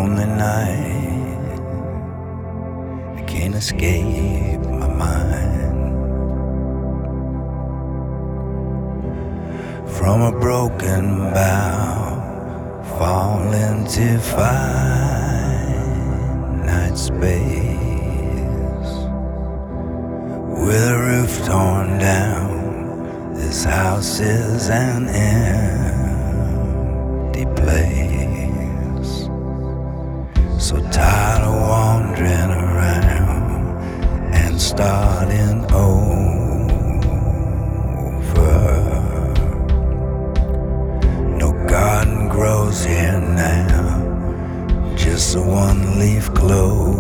lonely night, I can't escape my mind. From a broken bough, fall into finite space. With a roof torn down, this house is an empty place. So tired of wandering around and starting over. No garden grows here now, just a one-leaf clover.